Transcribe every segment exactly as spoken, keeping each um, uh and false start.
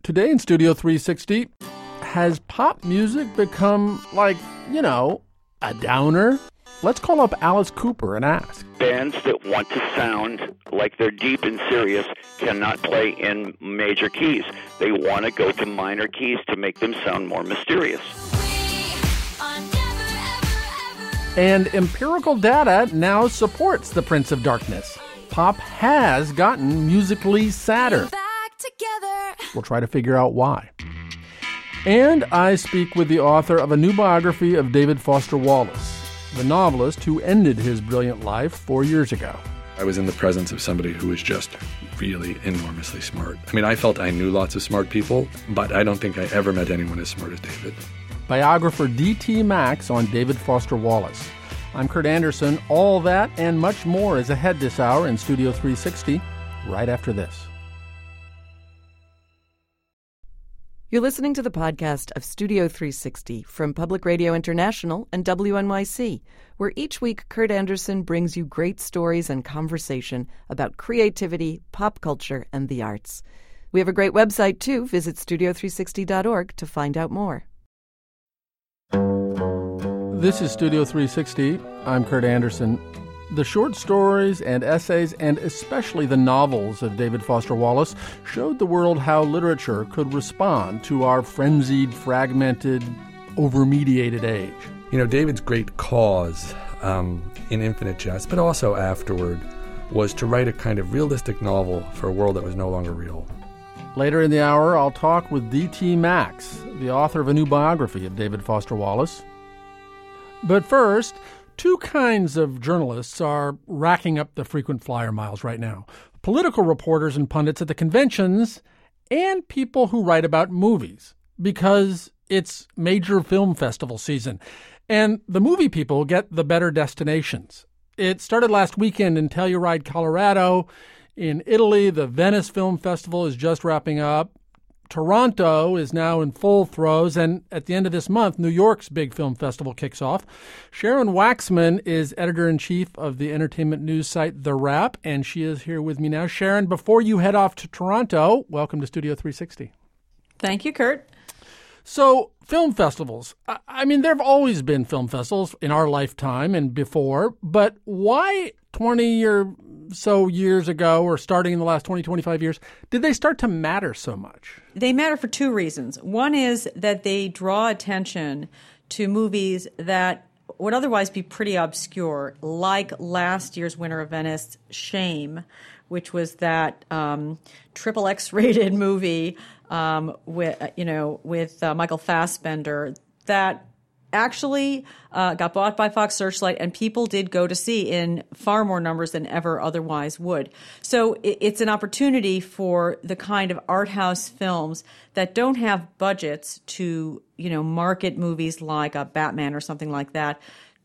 Today in Studio three sixty, has pop music become like, you know, a downer? Let's call up Alice Cooper and ask. Bands that want to sound like they're deep and serious cannot play in major keys. They want to go to minor keys to make them sound more mysterious. And empirical data now supports the Prince of Darkness. Pop has gotten musically sadder. We'll try to figure out why. And I speak with the author of a new biography of David Foster Wallace, the novelist who ended his brilliant life four years ago. I was in the presence of somebody who was just really enormously smart. I mean, I felt I knew lots of smart people, but I don't think I ever met anyone as smart as David. Biographer D T Max on David Foster Wallace. I'm Kurt Anderson. All that and much more is ahead this hour in Studio three sixty, right after this. You're listening to the podcast of Studio three sixty from Public Radio International and W N Y C, where each week Kurt Anderson brings you great stories and conversation about creativity, pop culture, and the arts. We have a great website, too. Visit studio three sixty dot org to find out more. This is Studio three sixty. I'm Kurt Anderson. The short stories and essays, and especially the novels of David Foster Wallace, showed the world how literature could respond to our frenzied, fragmented, over-mediated age. You know, David's great cause um, in Infinite Jest, but also afterward, was to write a kind of realistic novel for a world that was no longer real. Later in the hour, I'll talk with D T Max, the author of a new biography of David Foster Wallace. But first, two kinds of journalists are racking up the frequent flyer miles right now. Political reporters and pundits at the conventions, and people who write about movies, because it's major film festival season. And the movie people get the better destinations. It started last weekend in Telluride, Colorado. In Italy, the Venice Film Festival is just wrapping up. Toronto is now in full throes, and at the end of this month, New York's big film festival kicks off. Sharon Waxman is editor-in-chief of the entertainment news site The Wrap, and she is here with me now. Sharon, before you head off to Toronto, welcome to Studio three sixty. Thank you, Kurt. So, film festivals. I mean, there have always been film festivals in our lifetime and before, but why twenty or so years ago, or starting in the last twenty, twenty-five years, did they start to matter so much? They matter for two reasons. One is that they draw attention to movies that would otherwise be pretty obscure, like last year's winner of Venice, Shame, which was that um, triple X-rated movie um, with you know with uh, Michael Fassbender that actually uh, got bought by Fox Searchlight, and people did go to see in far more numbers than ever otherwise would. So it, it's an opportunity for the kind of art house films that don't have budgets to, you know, market movies like a Batman or something like that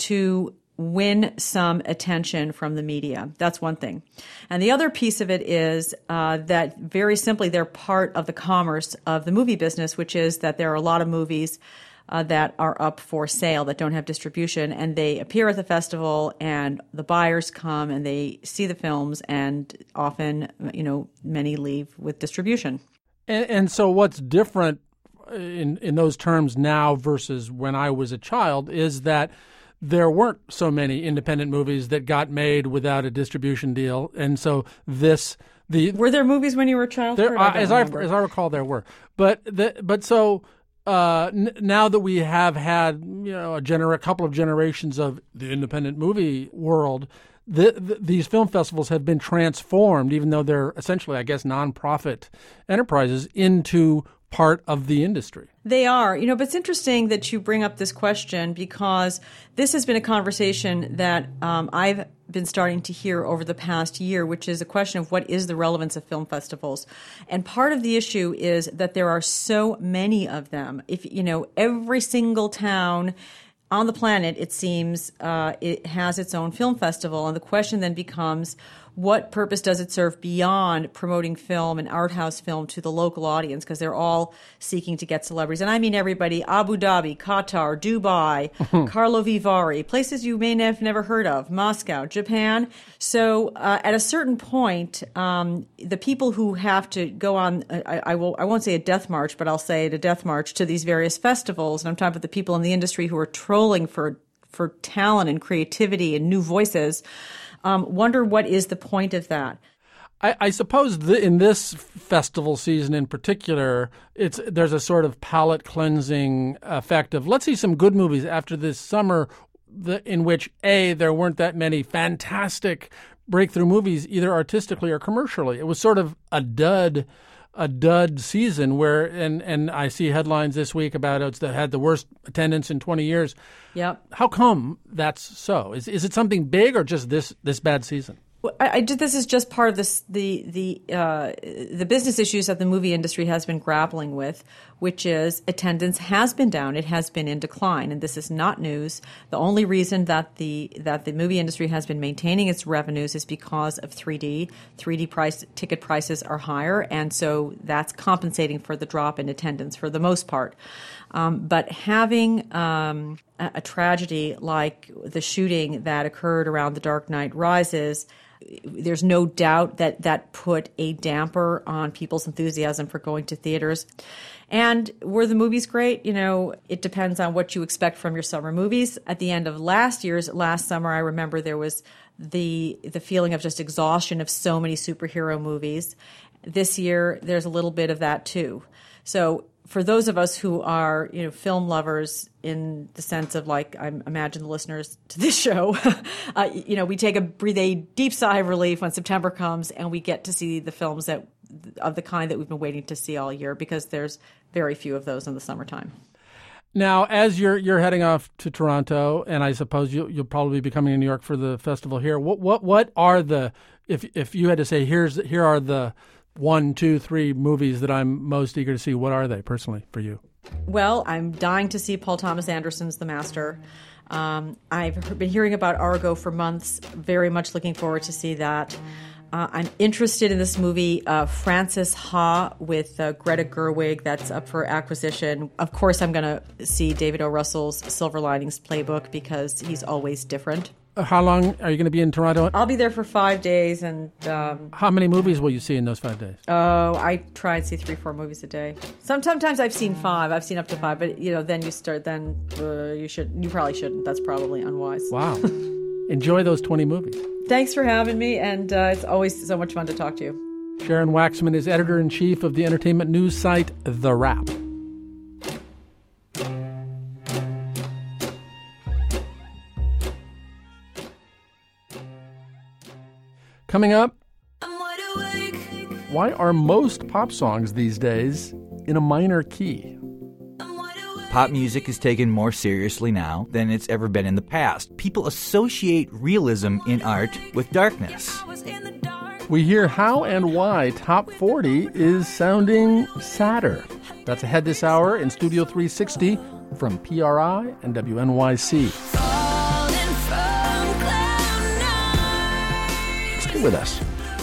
to win some attention from the media. That's one thing. And the other piece of it is uh, that very simply they're part of the commerce of the movie business, which is that there are a lot of movies Uh, that are up for sale that don't have distribution, and they appear at the festival, and the buyers come and they see the films, and often, you know, many leave with distribution. And, and so what's different in, in those terms now versus when I was a child is that there weren't so many independent movies that got made without a distribution deal, and so this... the Were there movies when you were a child? There, I uh, as, I, remember. as I recall, there were. But, the, but so... Uh, n- now that we have had, you know, a, gener- a couple of generations of the independent movie world, the, the, these film festivals have been transformed, even though they're essentially, I guess, nonprofit enterprises, into part of the industry. They are. You know, but it's interesting that you bring up this question because this has been a conversation that um, I've been starting to hear over the past year, which is a question of what is the relevance of film festivals. And part of the issue is that there are so many of them. If, you know, every single town on the planet, it seems, uh, it has its own film festival. And the question then becomes, what purpose does it serve beyond promoting film and art house film to the local audience? Because they're all seeking to get celebrities. And I mean everybody, Abu Dhabi, Qatar, Dubai, Carlo Vivari, places you may have never heard of, Moscow, Japan. So uh, at a certain point, um, the people who have to go on, I, I, will, I won't say a death march, but I'll say it a death march to these various festivals, and I'm talking about the people in the industry who are trolling for, for talent and creativity and new voices, Um, wonder what is the point of that. I, I suppose the, in this festival season in particular, it's there's a sort of palate cleansing effect of let's see some good movies after this summer the, in which, A, there weren't that many fantastic breakthrough movies either artistically or commercially. It was sort of a dud a dud season where, and, and I see headlines this week about it's that had the worst attendance in twenty years. Yep. How come that's so? Is is it something big or just this this bad season? Well, I, I did, this is just part of this, the the uh, the business issues that the movie industry has been grappling with, which is attendance has been down. It has been in decline, and this is not news. The only reason that the that the movie industry has been maintaining its revenues is because of three D. three D price ticket prices are higher, and so that's compensating for the drop in attendance for the most part. Um, but having um, a, a tragedy like the shooting that occurred around The Dark Knight Rises, there's no doubt that that put a damper on people's enthusiasm for going to theaters. And were the movies great? You know, it depends on what you expect from your summer movies. At the end of last year's, last summer, I remember there was the the feeling of just exhaustion of so many superhero movies. This year, there's a little bit of that too. So for those of us who are, you know, film lovers in the sense of, like, I imagine the listeners to this show, uh, you know, we take a breathe a deep sigh of relief when September comes and we get to see the films that of the kind that we've been waiting to see all year, because there's very few of those in the summertime. Now, as you're you're heading off to Toronto, and I suppose you, you'll probably be coming to New York for the festival here. What what what are the if if you had to say here's here are the one, two, three movies that I'm most eager to see, what are they personally for you? Well, I'm dying to see Paul Thomas Anderson's The Master. Um, I've been hearing about Argo for months. Very much looking forward to see that. Uh, I'm interested in this movie, uh, Frances Ha, with uh, Greta Gerwig, that's up for acquisition. Of course, I'm going to see David O. Russell's Silver Linings Playbook because he's always different. How long are you going to be in Toronto? I'll be there for five days. and um, How many movies will you see in those five days? Oh, I try and see three, four movies a day. Sometimes I've seen five. I've seen up to five. But, you know, then you start, then uh, you should, you probably shouldn't. That's probably unwise. Wow. Enjoy those twenty movies. Thanks for having me, and uh, it's always so much fun to talk to you. Sharon Waxman is editor-in-chief of the entertainment news site The Wrap. Coming up, why are most pop songs these days in a minor key? Pop music is taken more seriously now than it's ever been in the past. People associate realism in art with darkness. We hear how and why Top forty is sounding sadder. That's ahead this hour in Studio three sixty from P R I and W N Y C. Stay with us.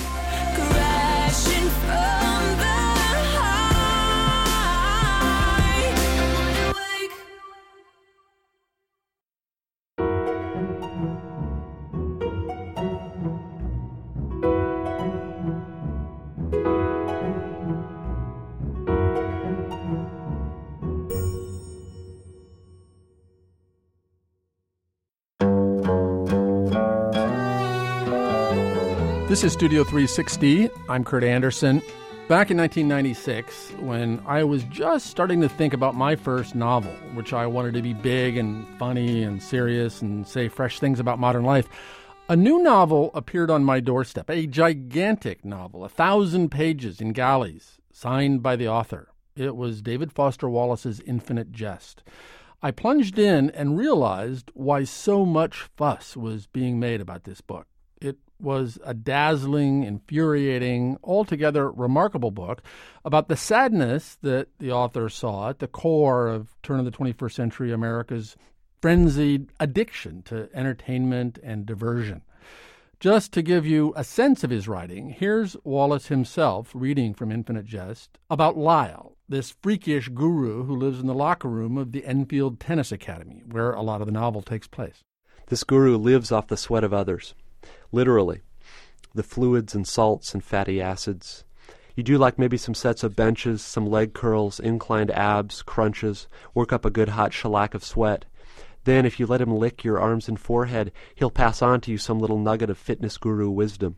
This is Studio three sixty. I'm Kurt Anderson. Back in nineteen ninety-six, when I was just starting to think about my first novel, which I wanted to be big and funny and serious and say fresh things about modern life, a new novel appeared on my doorstep, a gigantic novel, a thousand pages in galleys, signed by the author. It was David Foster Wallace's Infinite Jest. I plunged in and realized why so much fuss was being made about this book. It was a dazzling, infuriating, altogether remarkable book about the sadness that the author saw at the core of turn of the twenty-first century America's frenzied addiction to entertainment and diversion. Just to give you a sense of his writing, here's Wallace himself reading from Infinite Jest about Lyle, this freakish guru who lives in the locker room of the Enfield Tennis Academy, where a lot of the novel takes place. This guru lives off the sweat of others, literally. The fluids and salts and fatty acids. You do like maybe some sets of benches, some leg curls, inclined abs, crunches, work up a good hot shellac of sweat. Then, if you let him lick your arms and forehead, he'll pass on to you some little nugget of fitness guru wisdom.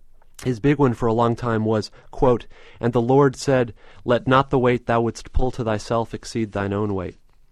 His big one for a long time was, quote, "And the Lord said, let not the weight thou wouldst pull to thyself exceed thine own weight."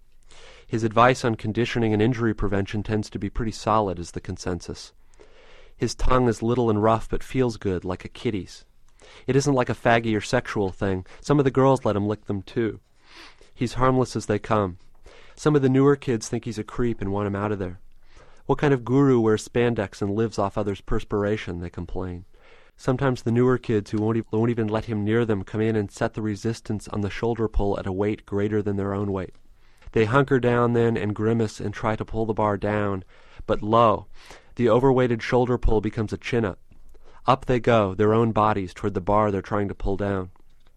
His advice on conditioning and injury prevention tends to be pretty solid as the consensus. His tongue is little and rough but feels good, like a kitty's. It isn't like a faggy or sexual thing. Some of the girls let him lick them too. He's harmless as they come. Some of the newer kids think he's a creep and want him out of there. What kind of guru wears spandex and lives off others' perspiration, they complain. Sometimes the newer kids who won't, e- won't even let him near them come in and set the resistance on the shoulder pull at a weight greater than their own weight. They hunker down then and grimace and try to pull the bar down, but lo, the overweighted shoulder pull becomes a chin-up. Up they go, their own bodies, toward the bar they're trying to pull down.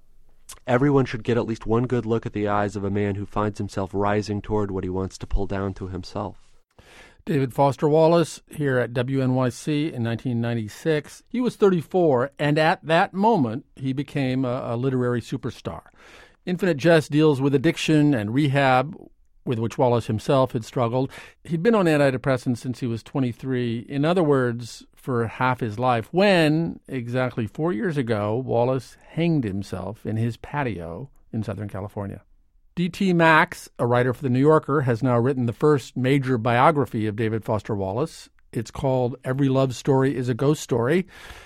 Everyone should get at least one good look at the eyes of a man who finds himself rising toward what he wants to pull down to himself. David Foster Wallace here at W N Y C in nineteen ninety-six. He was thirty-four, and at that moment, he became a, a literary superstar. Infinite Jest deals with addiction and rehab, with which Wallace himself had struggled. He'd been on antidepressants since he was twenty-three. In other words, for half his life, when, exactly four years ago, Wallace hanged himself in his patio in Southern California. D T Max, a writer for The New Yorker, has now written the first major biography of David Foster Wallace. It's called Every Love Story is a Ghost Story.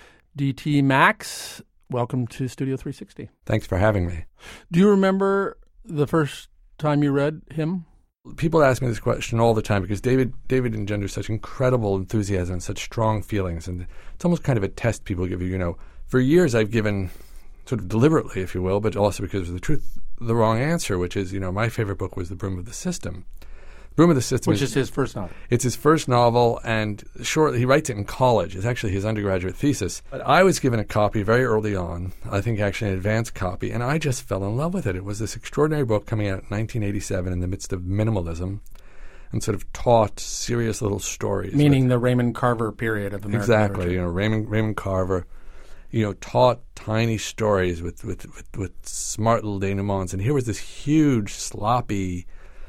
D T Max, welcome to Studio three sixty. Thanks for having me. Do you remember the first time you read him? People ask me this question all the time because David David engenders such incredible enthusiasm and such strong feelings, and it's almost kind of a test people give you. You know, for years I've given, sort of deliberately, if you will, but also because of the truth, the wrong answer, which is, you know, my favorite book was The Broom of the System. Broom of the System, which is, is his first novel. It's his first novel, and shortly he writes it in college. It's actually his undergraduate thesis. But I was given a copy very early on, I think actually an advanced copy, and I just fell in love with it. It was this extraordinary book coming out in nineteen eighty-seven in the midst of minimalism, and sort of taught serious little stories. Meaning with, the Raymond Carver period of American exactly, literature. You know, Raymond Raymond Carver, you know, taught tiny stories with with, with, with smart little denouements, and here was this huge, sloppy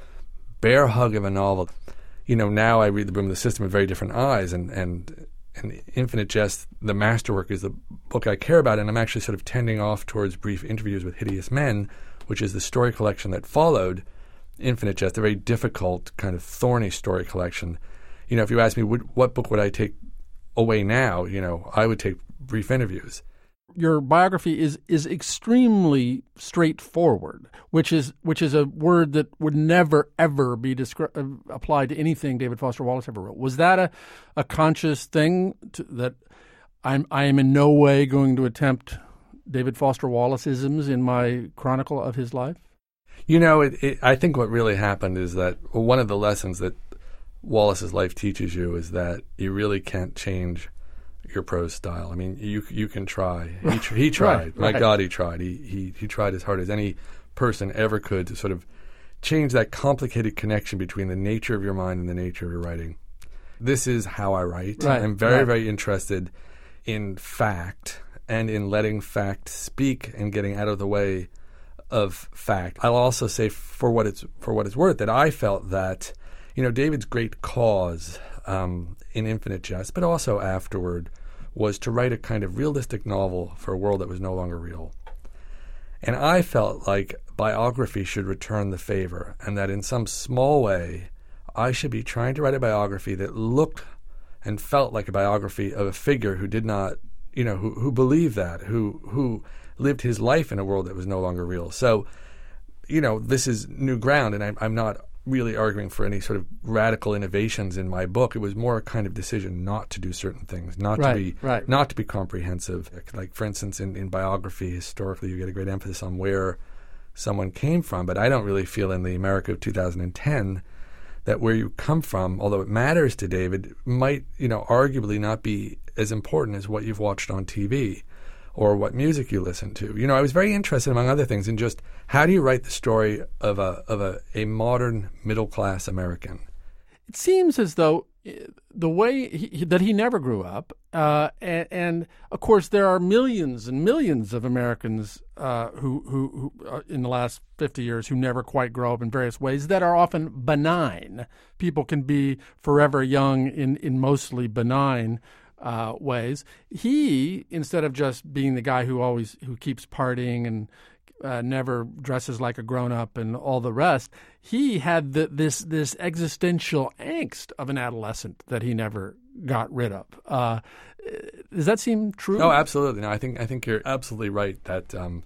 bear hug of a novel. You know, now I read The Broom of the System with very different eyes, and, and, and Infinite Jest, the masterwork, is the book I care about, and I'm actually sort of tending off towards Brief Interviews with Hideous Men, which is the story collection that followed Infinite Jest, a very difficult, kind of thorny story collection. You know, if you ask me, would, what book would I take away now, you know, I would take Brief Interviews. Your biography is is extremely straightforward, which is which is a word that would never, ever be descri- uh, applied to anything David Foster Wallace ever wrote. Was that a, a conscious thing to, that I'm I am in no way going to attempt David Foster Wallace-isms in my chronicle of his life? You know, it, it, I think what really happened is that well, one of the lessons that Wallace's life teaches you is that you really can't change your prose style. I mean, you you can try. He, tr- he tried. Right, My right. God, he tried. He, he he tried as hard as any person ever could to sort of change that complicated connection between the nature of your mind and the nature of your writing. This is how I write. Right, I'm very, right. very interested in fact and in letting fact speak and getting out of the way of fact. I'll also say, for what it's for what it's worth, that I felt that, you know, David's great cause um, in Infinite Jest, but also afterward, was to write a kind of realistic novel for a world that was no longer real. And I felt like biography should return the favor, and that in some small way, I should be trying to write a biography that looked and felt like a biography of a figure who did not, you know, who, who believed that, who who lived his life in a world that was no longer real. So, you know, this is new ground, and I'm, I'm not really arguing for any sort of radical innovations in my book. It was more a kind of decision not to do certain things, not Right, to be right. not to be comprehensive. Like, for instance, in, in biography, historically, you get a great emphasis on where someone came from, but I don't really feel in the America of two thousand ten that where you come from, although it matters to David, might, you know, arguably not be as important as what you've watched on T V or what music you listen to. You know, I was very interested, among other things, in just how do you write the story of a of a, a modern middle-class American? It seems as though the way he, that he never grew up, uh, and, and of course there are millions and millions of Americans uh, who, who, who uh, in the last fifty years who never quite grow up in various ways that are often benign. People can be forever young in, in mostly benign uh, ways. He, instead of just being the guy who always who keeps partying and Uh, never dresses like a grown-up and all the rest, he had the, this this existential angst of an adolescent that he never got rid of. Uh, does that seem true? Oh, absolutely. No, I think I think you're absolutely right. That um,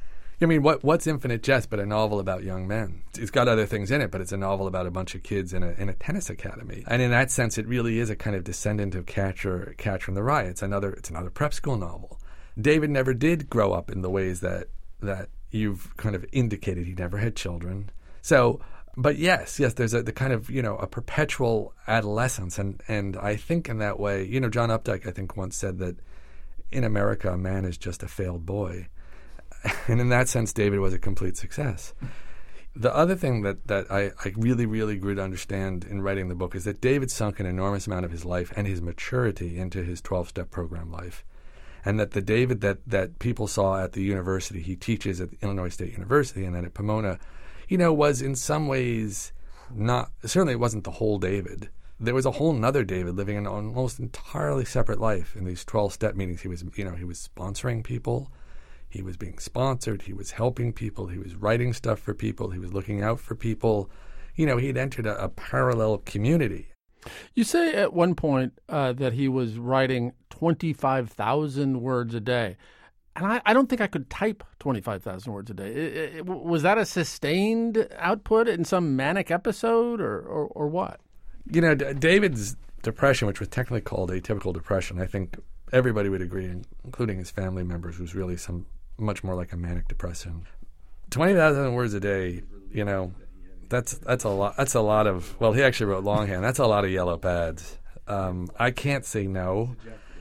I mean, what what's Infinite Jest but a novel about young men? It's got other things in it, but it's a novel about a bunch of kids in a in a tennis academy. And in that sense, it really is a kind of descendant of Catcher Catcher in the Rye. It's another it's another prep school novel. David never did grow up in the ways that that. You've kind of indicated. He never had children. So, but yes, yes, there's a the kind of, you know, a perpetual adolescence. And, and I think in that way, you know, John Updike, I think, once said that in America, a man is just a failed boy. And in that sense, David was a complete success. The other thing that, that I, I really, really grew to understand in writing the book is that David sunk an enormous amount of his life and his maturity into his twelve-step program life. And that the David that, that people saw at the university, he teaches at Illinois State University and then at Pomona, you know, was in some ways not, certainly it wasn't the whole David. There was a whole nother David living an almost entirely separate life in these twelve-step meetings. He was, you know, he was sponsoring people. He was being sponsored. He was helping people. He was writing stuff for people. He was looking out for people. You know, he'd entered a, a parallel community. You say at one point uh, that he was writing twenty-five thousand words a day. And I, I don't think I could type twenty-five thousand words a day. It, it, was that a sustained output in some manic episode or, or, or what? You know, D- David's depression, which was technically called atypical depression, I think everybody would agree, including his family members, was really some much more like a manic depression. twenty thousand words a day, you know, That's that's a lot. That's a lot of. Well, he actually wrote longhand. That's a lot of yellow pads. Um, I can't say no,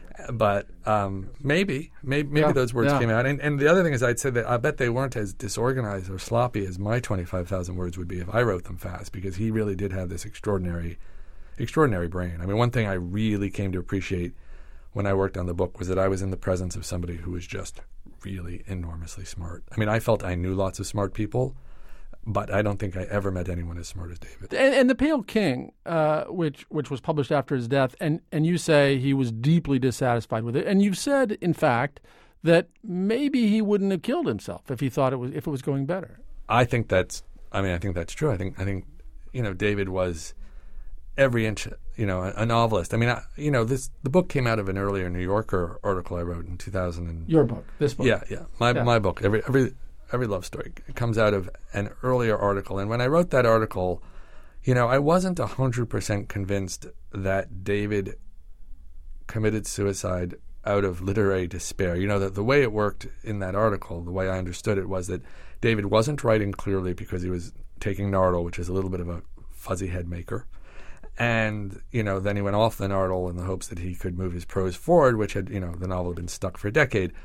but um, maybe, maybe, maybe yeah, those words yeah. came out. And, and the other thing is, I'd say that I bet they weren't as disorganized or sloppy as my twenty-five thousand words would be if I wrote them fast, because he really did have this extraordinary, extraordinary brain. I mean, one thing I really came to appreciate when I worked on the book was that I was in the presence of somebody who was just really enormously smart. I mean, I felt I knew lots of smart people, but I don't think I ever met anyone as smart as David. And, and The Pale King, uh, which which was published after his death, and, and you say he was deeply dissatisfied with it. And you've said, in fact, that maybe he wouldn't have killed himself if he thought it was if it was going better. I think that's. I mean, I think that's true. I think I think you know, David was every inch, you know, a, a novelist. I mean, I, you know, this the book came out of an earlier New Yorker article I wrote in two thousand. And, Your book, this book. Yeah, yeah, my yeah. my book. Every every. Every love story comes out of an earlier article. And when I wrote that article, you know, I wasn't one hundred percent convinced that David committed suicide out of literary despair. You know, that the way it worked in that article, the way I understood it, was that David wasn't writing clearly because he was taking Nardole, which is a little bit of a fuzzy head maker. And, you know, then he went off the Nardole in the hopes that he could move his prose forward, which had, you know, the novel had been stuck for a decade.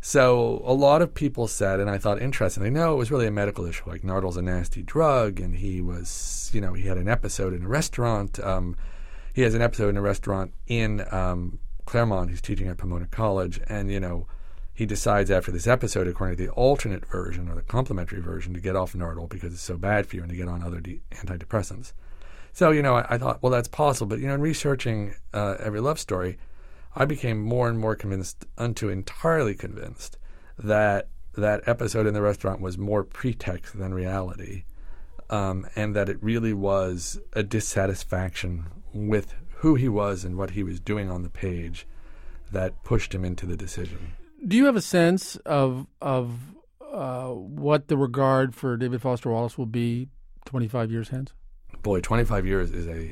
So a lot of people said, and I thought interestingly, no, it was really a medical issue. Like, Nardole's a nasty drug, and he was, you know, he had an episode in a restaurant. Um, he has an episode in a restaurant in um, Claremont. He's teaching at Pomona College, and, you know, he decides after this episode, according to the alternate version or the complementary version, to get off Nardole because it's so bad for you and to get on other de- antidepressants. So, you know, I, I thought, well, that's possible. But, you know, in researching uh, Every Love Story, I became more and more convinced, unto entirely convinced, that that episode in the restaurant was more pretext than reality, um, and that it really was a dissatisfaction with who he was and what he was doing on the page that pushed him into the decision. Do you have a sense of of uh, what the regard for David Foster Wallace will be twenty-five years hence? Boy, twenty-five years is a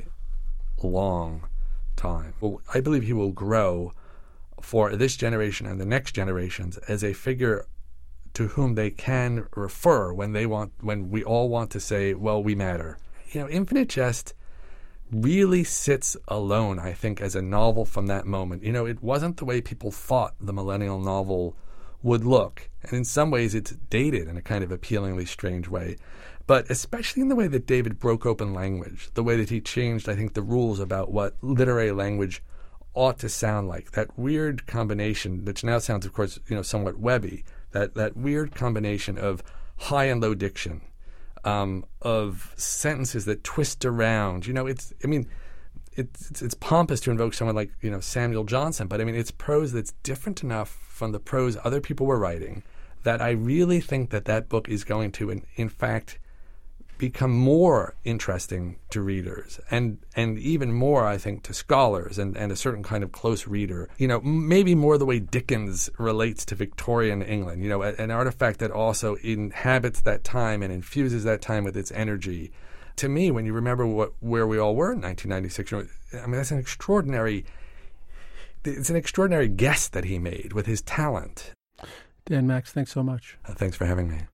long time. Well, I believe he will grow for this generation and the next generations as a figure to whom they can refer when they want, when we all want to say, well, we matter. You know, Infinite Jest really sits alone, I think, as a novel from that moment. You know, it wasn't the way people thought the millennial novel would look. And in some ways, it's dated in a kind of appealingly strange way. But especially in the way that David broke open language, the way that he changed, I think, the rules about what literary language ought to sound like. That weird combination, which now sounds, of course, you know, somewhat webby, that, that weird combination of high and low diction, Um, of sentences that twist around. You know, it's, I mean, it's, it's it's pompous to invoke someone like, you know, Samuel Johnson, but I mean, it's prose that's different enough from the prose other people were writing that I really think that that book is going to, in, in fact, become more interesting to readers and and even more, I think, to scholars and, and a certain kind of close reader. You know, maybe more the way Dickens relates to Victorian England, you know, a, an artifact that also inhabits that time and infuses that time with its energy. To me, when you remember what where we all were in nineteen ninety-six, you know, I mean, that's an extraordinary, it's an extraordinary guess that he made with his talent. Dan Max, thanks so much. Uh, thanks for having me.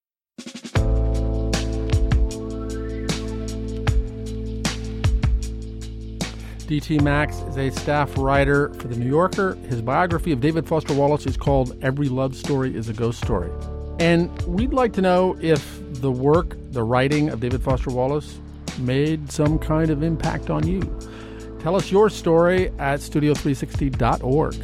D T Max is a staff writer for The New Yorker. His biography of David Foster Wallace is called Every Love Story is a Ghost Story. And we'd like to know if the work, the writing of David Foster Wallace made some kind of impact on you. Tell us your story at studio three sixty dot org.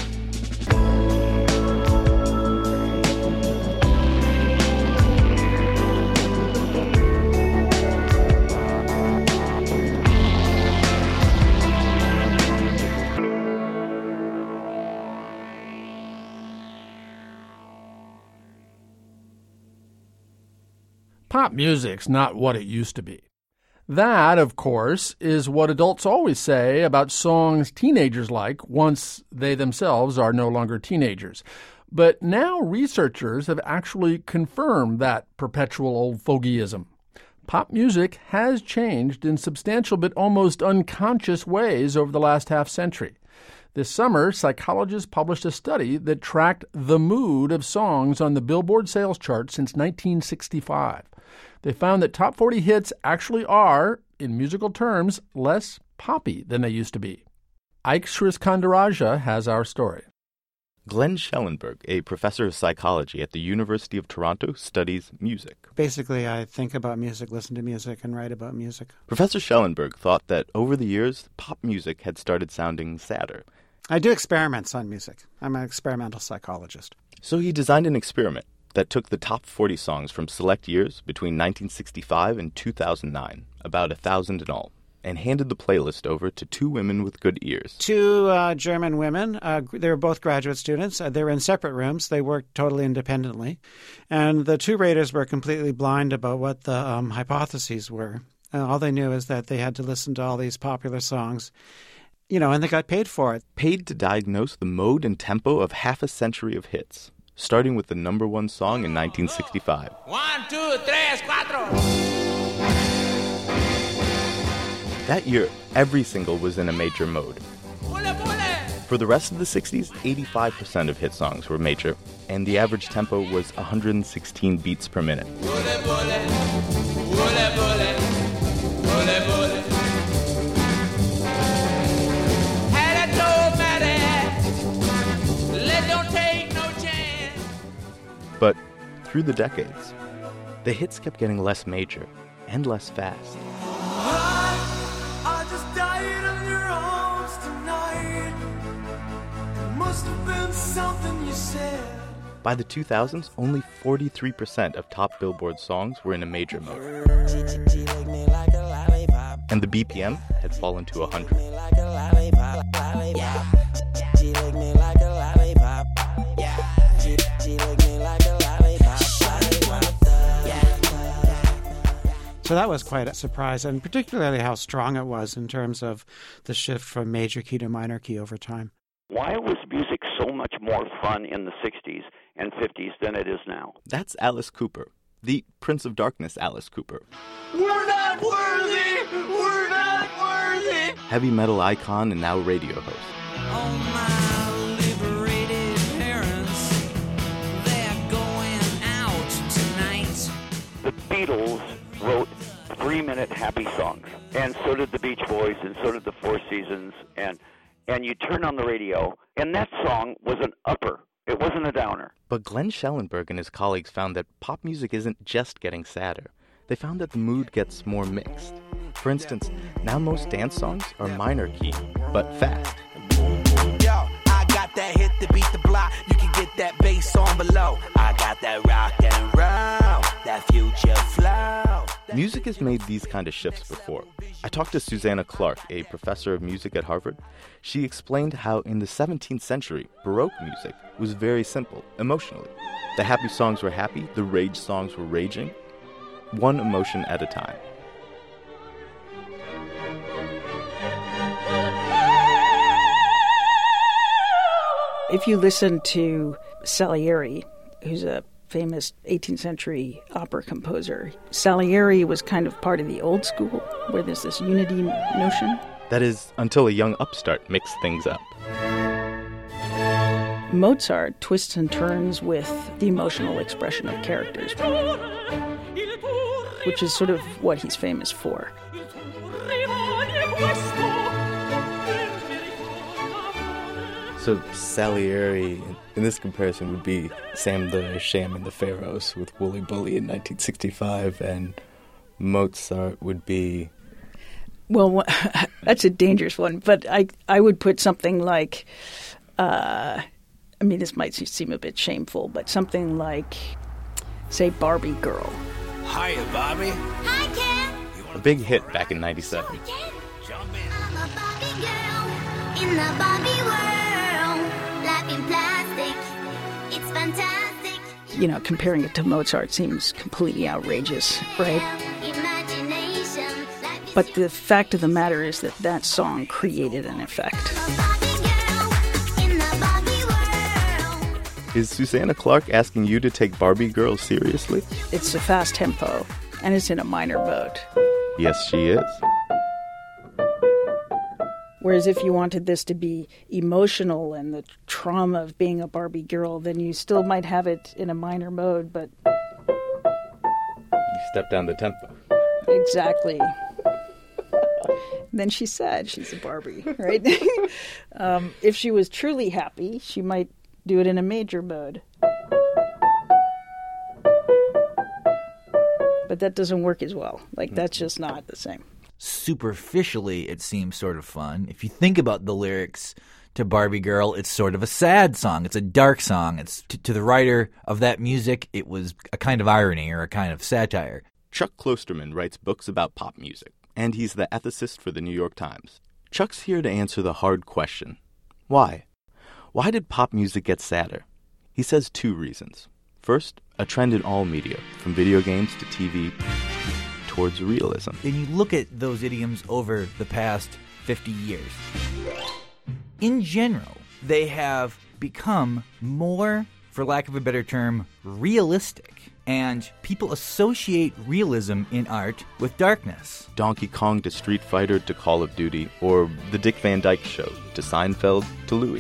Pop music's not what it used to be. That, of course, is what adults always say about songs teenagers like once they themselves are no longer teenagers. But now researchers have actually confirmed that perpetual old fogeyism. Pop music has changed in substantial but almost unconscious ways over the last half century. This summer, psychologists published a study that tracked the mood of songs on the Billboard sales chart since nineteen sixty-five. They found that top forty hits actually are, in musical terms, less poppy than they used to be. Ike Sriskandarajah has our story. Glenn Schellenberg, a professor of psychology at the University of Toronto, studies music. Basically, I think about music, listen to music, and write about music. Professor Schellenberg thought that over the years, pop music had started sounding sadder. I do experiments on music. I'm an experimental psychologist. So he designed an experiment that took the top forty songs from select years between nineteen sixty-five and two thousand nine, about a thousand in all, and handed the playlist over to two women with good ears. Two uh, German women. Uh, they were both graduate students. Uh, they were in separate rooms. They worked totally independently. And the two raters were completely blind about what the um, hypotheses were. And all they knew is that they had to listen to all these popular songs, you know, and they got paid for it. Paid to diagnose the mode and tempo of half a century of hits, starting with the number one song in nineteen sixty-five. One, two, tres, cuatro. That year, every single was in a major mode. For the rest of the sixties, eighty-five percent of hit songs were major, and the average tempo was one hundred sixteen beats per minute. But through the decades, the hits kept getting less major and less fast. I just died on your arms tonight. It must have been something you said. By the two thousands, only forty-three percent of top Billboard songs were in a major mode. And the B P M had fallen to one hundred. So that was quite a surprise, and particularly how strong it was in terms of the shift from major key to minor key over time. Why was music so much more fun in the sixties and fifties than it is now? That's Alice Cooper, the Prince of Darkness Alice Cooper. We're not worthy! We're not worthy! Heavy metal icon and now radio host. Oh, my liberated parents, they're going out tonight. The Beatles wrote three-minute happy songs. and so did the Beach Boys, and so did the Four Seasons, and and you turn on the radio, and that song was an upper. It wasn't a downer. But Glenn Schellenberg and his colleagues found that pop music isn't just getting sadder. They found that the mood gets more mixed. For instance, now most dance songs are minor key, but fast. Yo, I got that hit to beat the block. You can get that bass on below. I got that rock and roll, that future flow. Music has made these kind of shifts before. I talked to Susanna Clark, a professor of music at Harvard. She explained how in the seventeenth century, Baroque music was very simple, emotionally. The happy songs were happy, the rage songs were raging, one emotion at a time. If you listen to Salieri, who's a famous eighteenth century opera composer, Salieri was kind of part of the old school, where there's this unity notion. That is, until a young upstart mixed things up. Mozart twists and turns with the emotional expression of characters, which is sort of what he's famous for. So Salieri, in this comparison, would be Sam the Sham and the Pharaohs with Wooly Bully in nineteen sixty-five, and Mozart would be... Well, that's a dangerous one, but I I would put something like, uh, I mean, this might seem a bit shameful, but something like, say, Barbie Girl. Hiya, Bobby. Hi, Ken. A big hit back in ninety-seven. I'm a Barbie girl in the Barbie world. Life in plastic, it's fantastic. You know, comparing it to Mozart seems completely outrageous, right? Imagination. But the fact of the matter is that that song created an effect. Is Susanna Clark asking you to take Barbie Girl seriously? It's a fast tempo, and it's in a minor mode. Yes, she is. Whereas if you wanted this to be emotional and the trauma of being a Barbie girl, then you still might have it in a minor mode, but... You step down the tempo. Exactly. Then she's sad she's a Barbie, right? um, if she was truly happy, she might do it in a major mode. But that doesn't work as well. Like, that's just not the same. Superficially, it seems sort of fun. If you think about the lyrics to Barbie Girl, it's sort of a sad song. It's a dark song. It's t- to the writer of that music, it was a kind of irony or a kind of satire. Chuck Klosterman writes books about pop music, and he's the ethicist for the New York Times. Chuck's here to answer the hard question. Why? Why did pop music get sadder? He says two reasons. First, a trend in all media, from video games to T V, towards realism. And you look at those idioms over the past fifty years. In general, they have become more, for lack of a better term, realistic. And people associate realism in art with darkness. Donkey Kong to Street Fighter to Call of Duty, or The Dick Van Dyke Show to Seinfeld to Louis.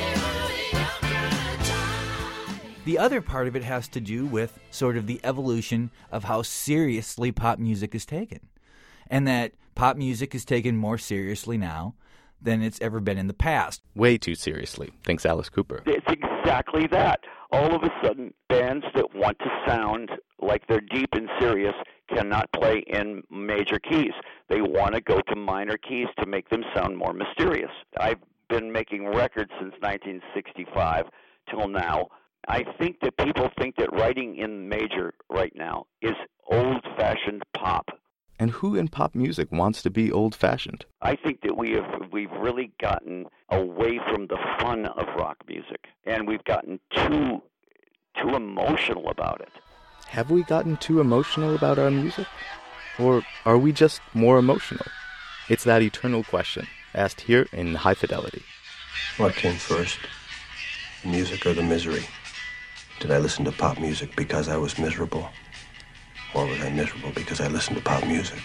The other part of it has to do with sort of the evolution of how seriously pop music is taken. And that pop music is taken more seriously now than it's ever been in the past. Way too seriously, thinks Alice Cooper. It's exactly that. All of a sudden, bands that want to sound like they're deep and serious cannot play in major keys. They want to go to minor keys to make them sound more mysterious. I've been making records since nineteen sixty-five till now. I think that people think that writing in major right now is old-fashioned pop. And who in pop music wants to be old-fashioned? I think that we have we've really gotten away from the fun of rock music, and we've gotten too too emotional about it. Have we gotten too emotional about our music? Or are we just more emotional? It's that eternal question, asked here in High Fidelity. What came first, the music or the misery? Did I listen to pop music because I was miserable? Or was I miserable because I listened to pop music?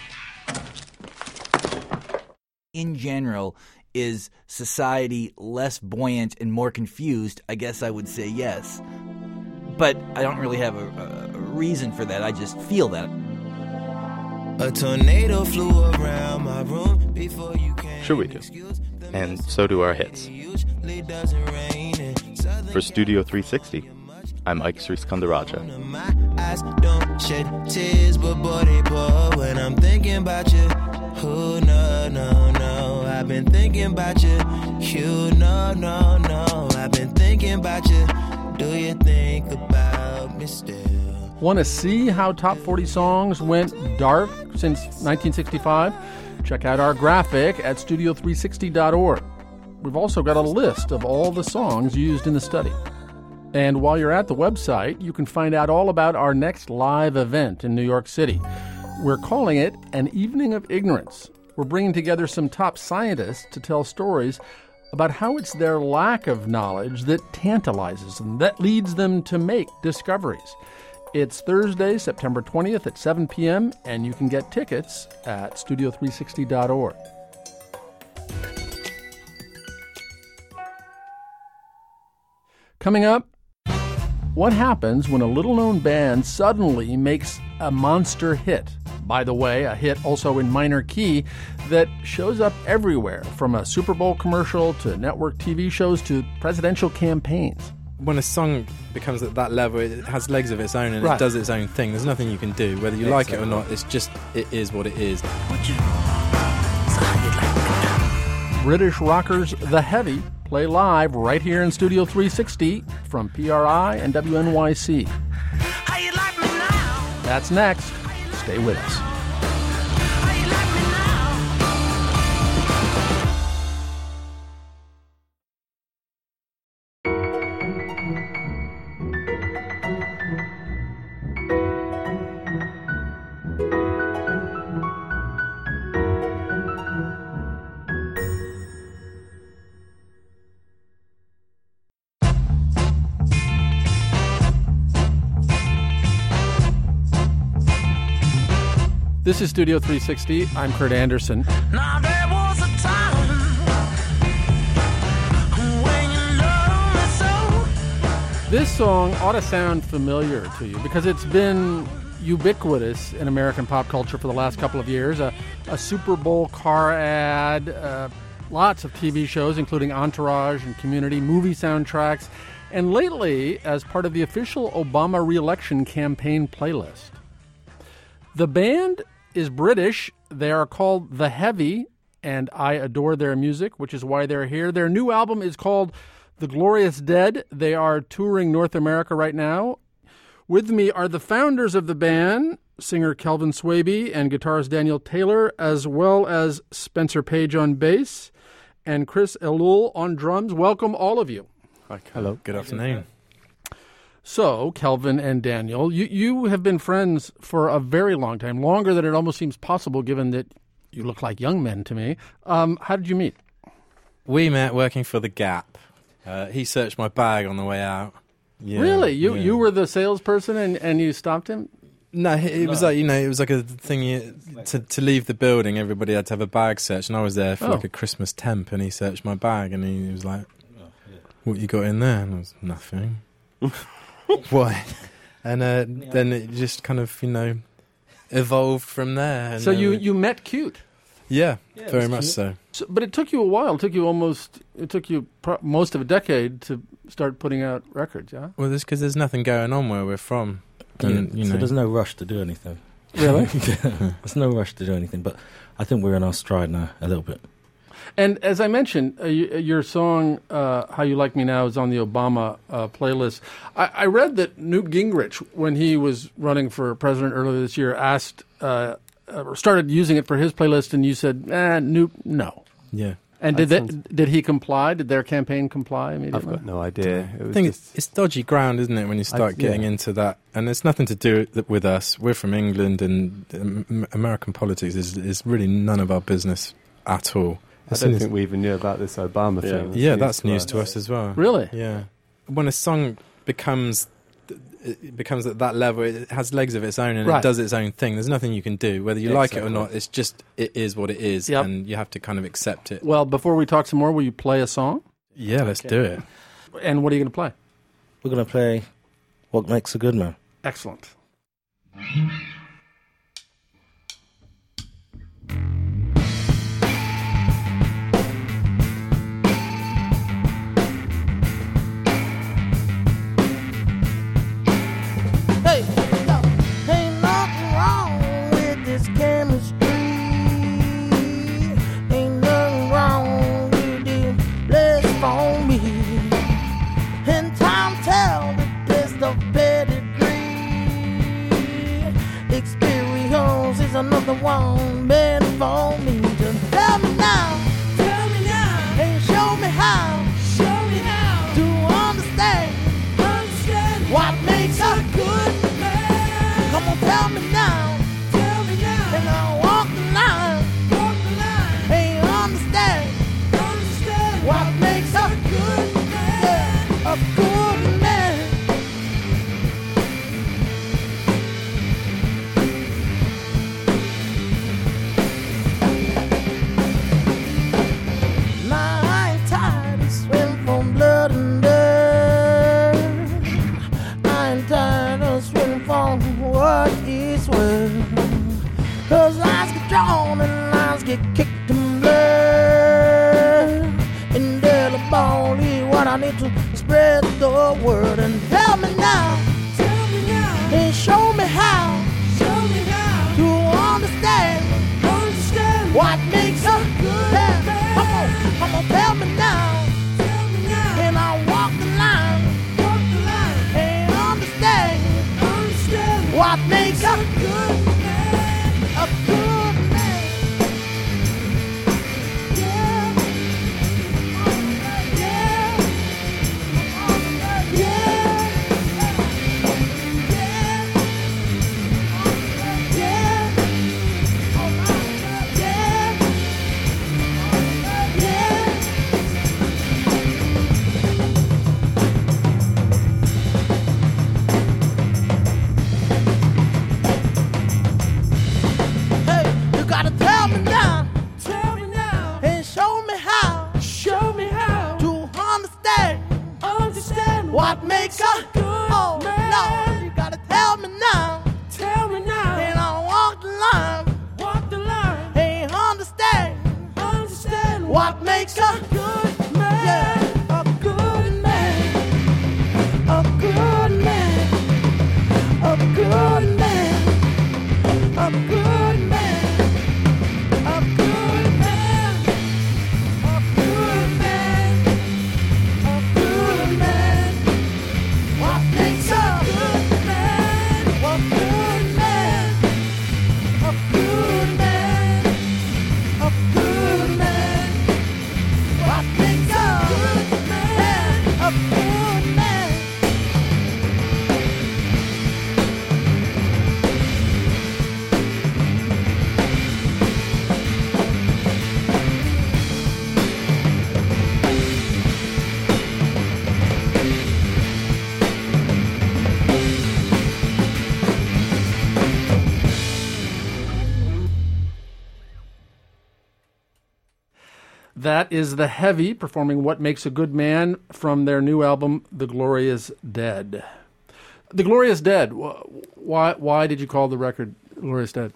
In general, is society less buoyant and more confused? I guess I would say yes. But I don't really have a, a reason for that. I just feel that. A tornado flew around my room before you came. Sure we do. And so do our hits. For Studio three sixty, I'm Ike Sriskandarajah. My eyes don't shed tears, but boy, they pour when I'm thinking about you. Oh, no, no, no. I've been thinking about you. You, no, no, no. I've been thinking about you. Do you think about me still? Want to see how Top forty songs went dark since nineteen sixty-five? Check out our graphic at studio three sixty dot org. We've also got a list of all the songs used in the study. And while you're at the website, you can find out all about our next live event in New York City. We're calling it An Evening of Ignorance. We're bringing together some top scientists to tell stories about how it's their lack of knowledge that tantalizes them, that leads them to make discoveries. It's Thursday, September twentieth at seven p.m., and you can get tickets at studio three sixty dot org. Coming up, what happens when a little-known band suddenly makes a monster hit? By the way, a hit also in minor key that shows up everywhere, from a Super Bowl commercial to network T V shows to presidential campaigns. When a song becomes at that level, it has legs of its own and Right. it does its own thing. There's nothing you can do, whether you like it or not. It's just, it is what it is. British rockers The Heavy play live right here in Studio three sixty from P R I and W N Y C. That's next. Stay with us. This is Studio three sixty. I'm Kurt Anderson. Now there was a time when you loved me so. This song ought to sound familiar to you because it's been ubiquitous in American pop culture for the last couple of years. A, a Super Bowl car ad, uh, lots of T V shows, including Entourage and Community, movie soundtracks, and lately as part of the official Obama re-election campaign playlist. The band is British. They are called The Heavy, and I adore their music, which is why they're here. Their new album is called The Glorious Dead. They are touring North America right now. With me are the founders of the band, singer Kelvin Swaby and guitarist Daniel Taylor, as well as Spencer Page on bass and Chris Elul on drums. Welcome, all of you. Hello. Good afternoon. So, Kelvin and Daniel, you, you have been friends for a very long time, longer than it almost seems possible given that you look like young men to me. Um, how did you meet? We met working for The Gap. Uh, he searched my bag on the way out. Yeah, really? You yeah. you were the salesperson and, and you stopped him? No, it, it No. was like, you know, it was like a thing you, to to leave the building, everybody had to have a bag search, and I was there for Oh. like a Christmas temp, and he searched my bag, and he was like, what you got in there? And I was, nothing. Why? And uh, then it just kind of, you know, evolved from there. And So then you, we- you met cute. Yeah, Yeah, it very was much cute. so. So, but it took you a while. It took you almost, it took you pro- most of a decade to start putting out records, yeah? Well, that's because there's nothing going on where we're from. And, you so know. there's no rush to do anything. Really? There's no rush to do anything, but I think we're in our stride now a little bit. And as I mentioned, uh, y- your song, uh, How You Like Me Now, is on the Obama uh, playlist. I-, I read that Newt Gingrich, when he was running for president earlier this year, asked, uh, uh, started using it for his playlist, and you said, eh, Newt, no. Yeah. And did That they, did he comply? Did their campaign comply I've immediately? got no idea. It I was think just, it's, it's dodgy ground, isn't it, when you start I- getting yeah. into that? And it's nothing to do with- with us. We're from England, and um, American politics is, is really none of our business at all. I As don't soon as- think we even knew about this Obama yeah, thing. yeah that's news to us as well. Really? Yeah. When a song becomes it becomes at that level, it has legs of its own and Right. it does its own thing. There's nothing you can do, whether you like it or Exactly. not. It's just, it is what it is, Yep. and you have to kind of accept it. Well, before we talk some more, will you play a song? Yeah, let's do it. And what are you going to play? We're going to play What Makes a Good Man. Excellent. this chemistry. Ain't nothing wrong with it, bless for me. And time tell the test of pedigree. Experience is another one meant for me. Just tell me now, tell me now, and show me how, show me how to understand, understand what makes a good man. Come on, tell me now, tell me now, and I'll walk the line, walk the line, and understand, understand what makes a good man, yeah, a good man. Now I ain't tired to swim from blood and dirt. I ain't tired of swimming from what is worth. Cause lines get drawn and lines get kicked and blurred. Indelibly what I need to spread the word. And tell me now, tell me now, and show me how, show me how to understand, understand what makes a good man. Come on, come on, tell me now, tell me now, and I'll walk the line, walk the line, and understand, understand what makes a good man, a good man. Yeah, yeah, hey, you gotta tell me now, tell me now, and show me how, show me how to understand, understand what makes a good oh, man. No, you gotta tell me now, tell me now, and I'll walk the line, walk the line, and understand, understand what makes a good man, yeah, a good man, a good man, a good man, a good man, a good man, a good man, a good man. What makes a good man? A good man, a good man, a good man. What makes a good man? A good man. That is The Heavy performing What Makes a Good Man from their new album, The Glorious Dead. The Glorious Dead, wh- why why did you call the record Glorious Dead?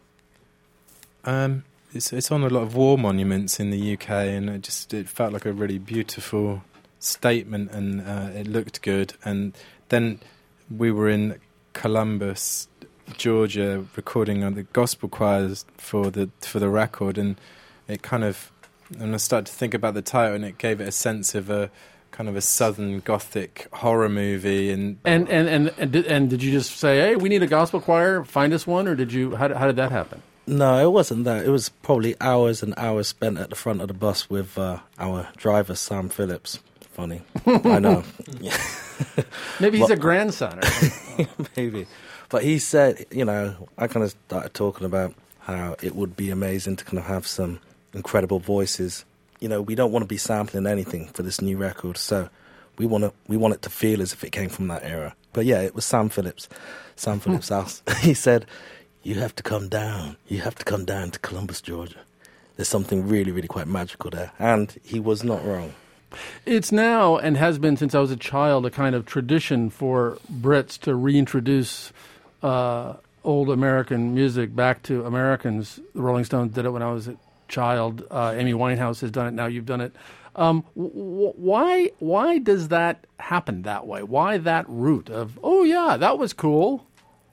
Um, it's it's on a lot of war monuments in the U K, and it just it felt like a really beautiful statement, and uh, it looked good. And then we were in Columbus, Georgia, recording on the gospel choirs for the for the record, and it kind of and I started to think about the title, and it gave it a sense of a kind of a southern gothic horror movie. And And and and and did, and did you just say, "Hey, we need a gospel choir, find us one," or did you? How, how did that happen? No, it wasn't that. It was probably hours and hours spent at the front of the bus with uh, our driver, Sam Phillips. Funny. I know. Yeah. Maybe he's But- a grandson. Or Maybe. But he said, you know, I kind of started talking about how it would be amazing to kind of have some incredible voices. You know, we don't want to be sampling anything for this new record, so we want to we want it to feel as if it came from that era. But yeah, it was Sam Phillips. Sam Phillips asked, he said, you have to come down. You have to come down to Columbus, Georgia. There's something really, really quite magical there. And he was not wrong. It's now, and has been since I was a child, a kind of tradition for Brits to reintroduce uh, old American music back to Americans. The Rolling Stones did it when I was a child. Uh, Amy Winehouse has done it. Now you've done it. Um, w- why? Why does that happen that way? Why that route of, oh yeah, that was cool?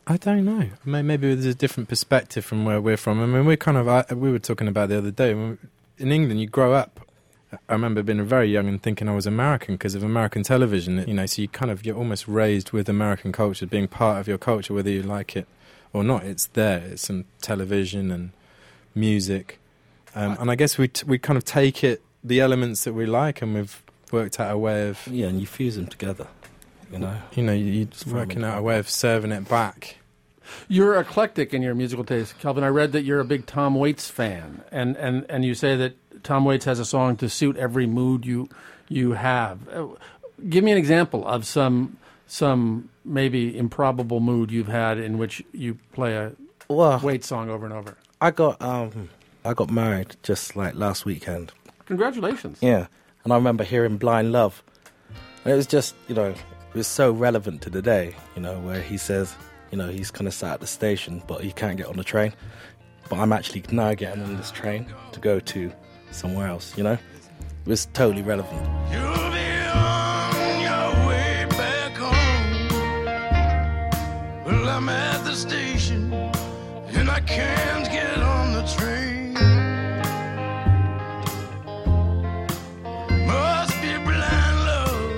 I don't know. Maybe there's a different perspective from where we're from. I mean, we're kind of, I, we were talking about the other day, in England you grow up, I remember being very young and thinking I was American because of American television, you know, so you kind of, you're almost raised with American culture, being part of your culture, whether you like it or not. It's there. It's in television and music. Um, and I guess we t- we kind of take it, the elements that we like, and we've worked out a way of... Yeah, and you fuse them together, you know. You know, you're working out a way of serving it back. You're eclectic in your musical taste, Kelvin. I read that you're a big Tom Waits fan, and, and, and you say that Tom Waits has a song to suit every mood you you have. Uh, give me an example of some some maybe improbable mood you've had in which you play a well, Waits song over and over. I got um I got married just like last weekend. Congratulations. Yeah, and I remember hearing Blind Love. And it was just, you know, it was so relevant to the day, you know, where he says, you know, he's kind of sat at the station, but he can't get on the train. But I'm actually now getting on this train to go to somewhere else, you know? It was totally relevant. You'll be on your way back home. Well, I'm at the station and I can't get on the train. Must be blind love.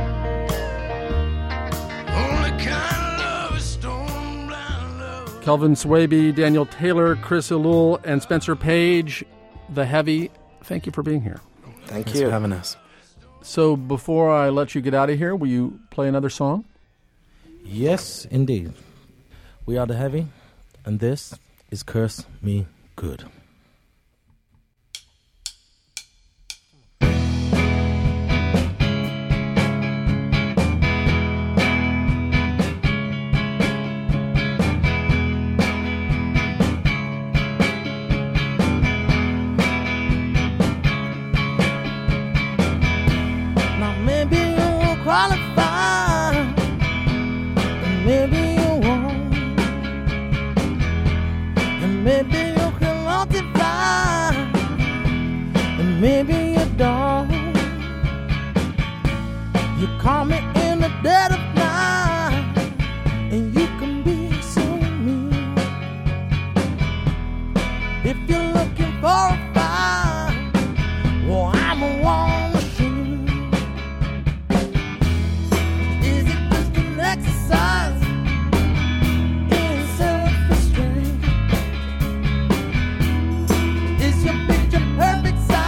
Only kind of love is stone blind love. Kelvin Swaby, Daniel Taylor, Chris Elul, and Spencer Page, The Heavy. Thank you for being here. Thank Thanks you for having us. So before I let you get out of here, will you play another song? Yes, indeed. We are The Heavy, and this is Curse Me Good. Maybe you don't. You call me in the dead of night, and you can be so mean. If you're looking for a fight, well, I'm a war machine. Is it just an exercise in self-restraint? Is your picture perfect size?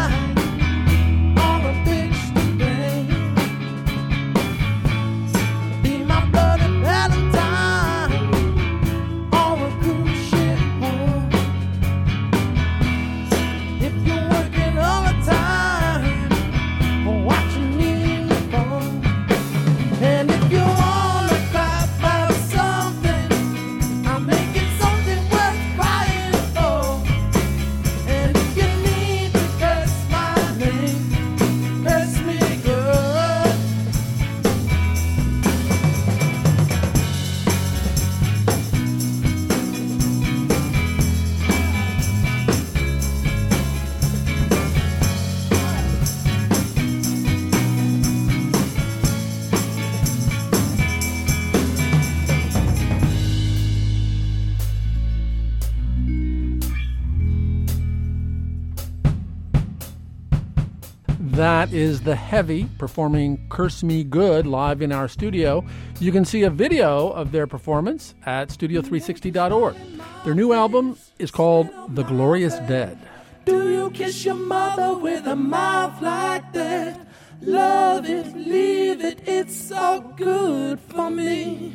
That is The Heavy performing Curse Me Good live in our studio. You can see a video of their performance at studio three sixty dot org. Their new album is called The Glorious Dead. Do you kiss your mother with a mouth like that? Love it, leave it, it's so good for me.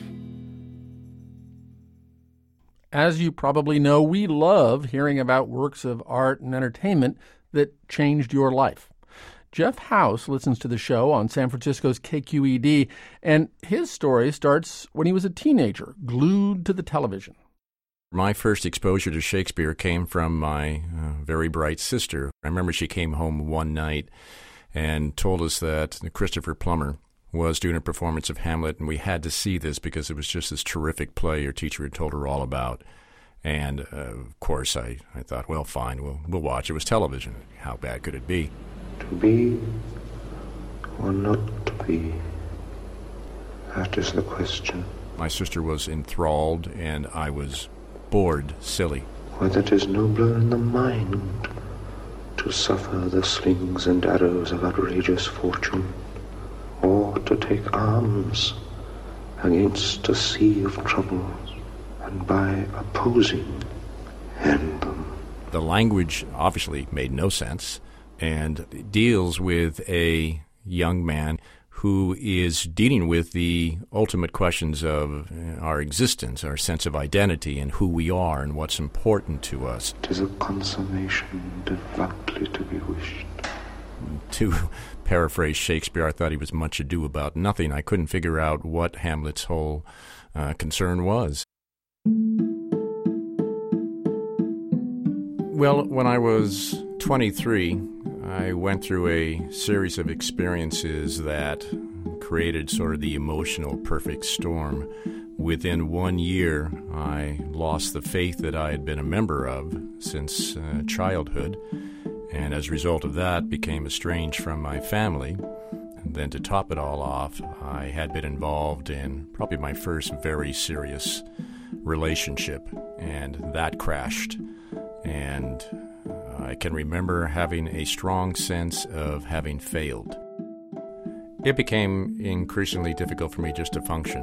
As you probably know, we love hearing about works of art and entertainment that changed your life. Jeff House listens to the show on San Francisco's K Q E D, and his story starts when he was a teenager, glued to the television. My first exposure to Shakespeare came from my uh, very bright sister. I remember she came home one night and told us that Christopher Plummer was doing a performance of Hamlet, and we had to see this because it was just this terrific play her teacher had told her all about. And, uh, of course, I, I thought, well, fine, we'll, we'll watch. It was television. How bad could it be? To be or not to be, that is the question. My sister was enthralled, and I was bored silly. Whether 'tis nobler in the mind to suffer the slings and arrows of outrageous fortune, or to take arms against a sea of troubles, and by opposing end them. The language obviously made no sense, and deals with a young man who is dealing with the ultimate questions of our existence, our sense of identity, and who we are and what's important to us. 'Tis a consummation devoutly to be wished. To paraphrase Shakespeare, I thought he was much ado about nothing. I couldn't figure out what Hamlet's whole uh, concern was. Well, when I was twenty-three, I went through a series of experiences that created sort of the emotional perfect storm. Within one year, I lost the faith that I had been a member of since uh, childhood, and as a result of that, became estranged from my family. And then to top it all off, I had been involved in probably my first very serious relationship, and that crashed. And I can remember having a strong sense of having failed. It became increasingly difficult for me just to function.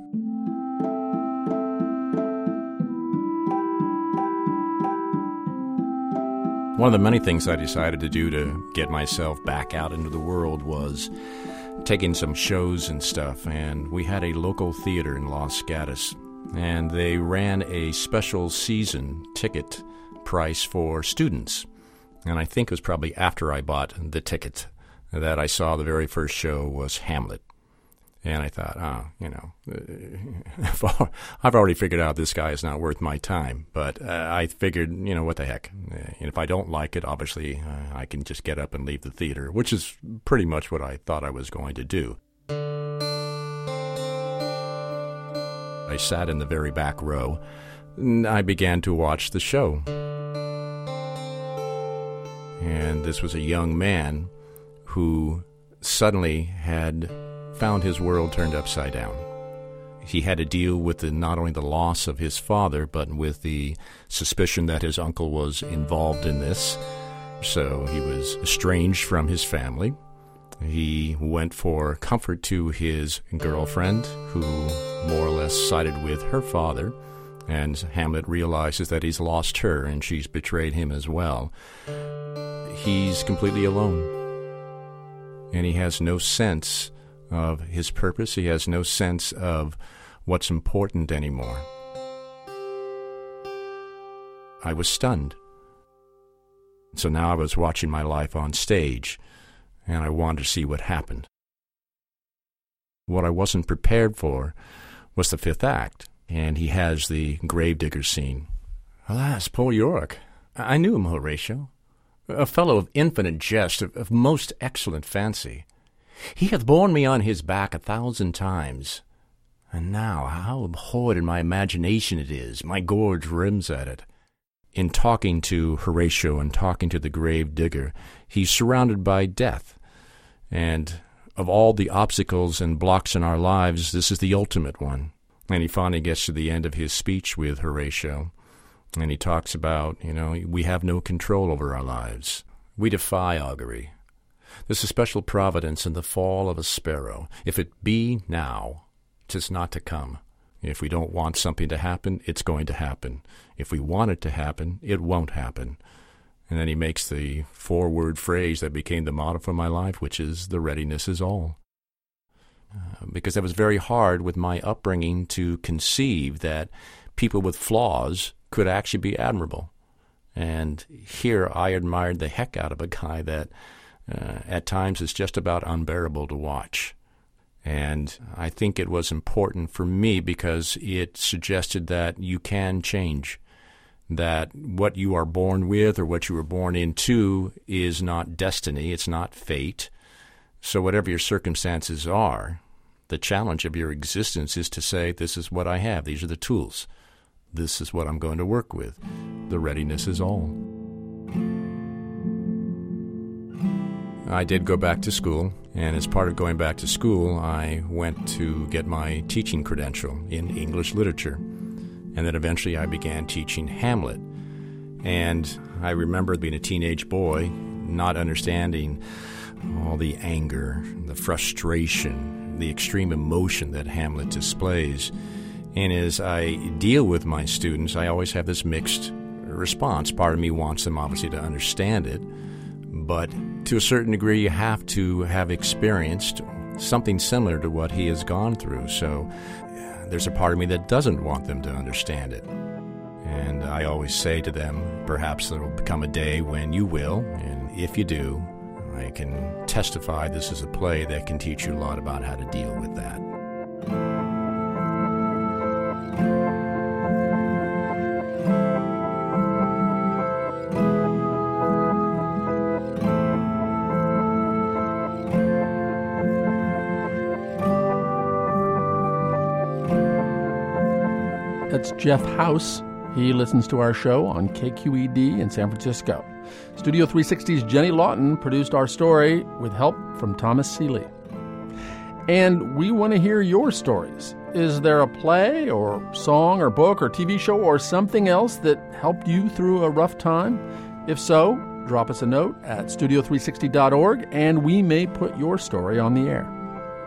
One of the many things I decided to do to get myself back out into the world was taking some shows and stuff, and we had a local theater in Los Gatos, and they ran a special season ticket price for students. And I think it was probably after I bought the ticket that I saw the very first show was Hamlet. And I thought, oh, you know, I've already figured out this guy is not worth my time. But uh, I figured, you know, what the heck. And if I don't like it, obviously, uh, I can just get up and leave the theater, which is pretty much what I thought I was going to do. I sat in the very back row, and I began to watch the show. And this was a young man who suddenly had found his world turned upside down. He had to deal with the, not only the loss of his father, but with the suspicion that his uncle was involved in this. So he was estranged from his family. He went for comfort to his girlfriend, who more or less sided with her father. And Hamlet realizes that he's lost her and she's betrayed him as well. He's completely alone. And he has no sense of his purpose. He has no sense of what's important anymore. I was stunned. So now I was watching my life on stage, and I wanted to see what happened. What I wasn't prepared for was the fifth act, and he has the gravedigger scene. Alas, poor Yorick. I knew him, Horatio. A fellow of infinite jest, of, of most excellent fancy. He hath borne me on his back a thousand times. And now how abhorred in my imagination it is, my gorge rims at it. In talking to Horatio and talking to the grave digger, he's surrounded by death. And of all the obstacles and blocks in our lives, this is the ultimate one. And he finally gets to the end of his speech with Horatio, and he talks about, you know, we have no control over our lives. We defy augury. There's a special providence in the fall of a sparrow. If it be now, 'tis not to come. If we don't want something to happen, it's going to happen. If we want it to happen, it won't happen. And then he makes the four-word phrase that became the motto for my life, which is, the readiness is all. Uh, because it was very hard with my upbringing to conceive that people with flaws could actually be admirable. And here I admired the heck out of a guy that uh, at times is just about unbearable to watch. And I think it was important for me because it suggested that you can change, that what you are born with or what you were born into is not destiny, it's not fate. So whatever your circumstances are, the challenge of your existence is to say, this is what I have, these are the tools. This is what I'm going to work with. The readiness is all. I did go back to school, And as part of going back to school, I went to get my teaching credential in English literature. And then eventually I began teaching Hamlet. And I remember being a teenage boy, not understanding all the anger, the frustration, the extreme emotion that Hamlet displays. And as I deal with my students, I always have this mixed response. Part of me wants them obviously to understand it, but to a certain degree you have to have experienced something similar to what he has gone through. So there's a part of me that doesn't want them to understand it. And I always say to them, perhaps there will become a day when you will, and if you do, I can testify this is a play that can teach you a lot about how to deal with that. That's Jeff House. He listens to our show on K Q E D in San Francisco. Studio three sixty's Jenny Lawton produced our story with help from Thomas Seeley. And we want to hear your stories. Is there a play or song or book or T V show or something else that helped you through a rough time? If so, drop us a note at studio three sixty dot org and we may put your story on the air.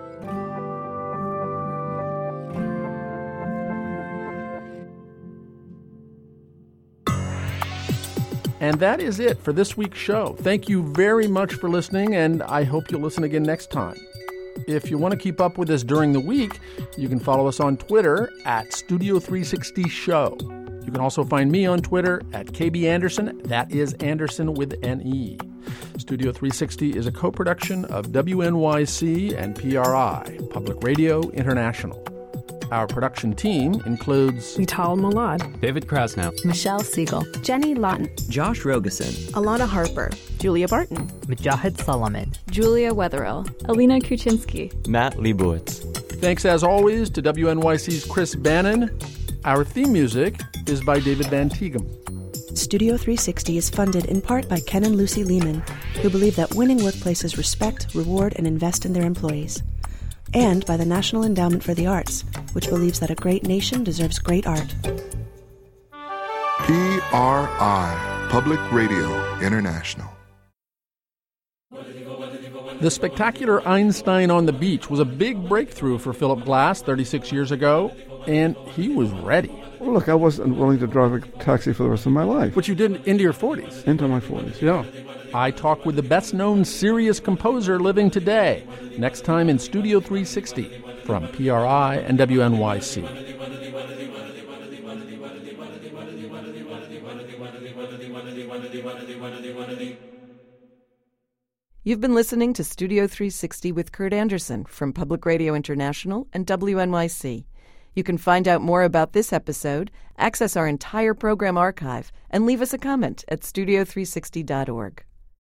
And that is it for this week's show. Thank you very much for listening, and I hope you'll listen again next time. If you want to keep up with us during the week, you can follow us on Twitter at Studio three sixty Show. You can also find me on Twitter at K B Anderson. That is Anderson with an E. Studio three sixty is a co-production of W N Y C and P R I, Public Radio International. Our production team includes Vital Malad, David Krasnow, Michelle Siegel, Jenny Lawton, Josh Rogosin, Alana Harper, Julia Barton, Mujahid Salaman, Julia Wetherill, Alina Kuczynski, Matt Leibowitz. Thanks as always to W N Y C's Chris Bannon. Our theme music is by David Van Tighem. Studio three sixty is funded in part by Ken and Lucy Lehman, who believe that winning workplaces respect, reward, and invest in their employees. And by the National Endowment for the Arts, which believes that a great nation deserves great art. P R I, Public Radio International. The spectacular Einstein on the Beach was a big breakthrough for Philip Glass thirty-six years ago, and he was ready. Well, look, I wasn't willing to drive a taxi for the rest of my life. Which you did into your forties. Into my forties. Yeah. I talk with the best-known serious composer living today, next time in Studio three sixty from P R I and W N Y C. You've been listening to Studio three sixty with Kurt Anderson from Public Radio International and W N Y C. You can find out more about this episode, access our entire program archive, and leave us a comment at studio three sixty dot org.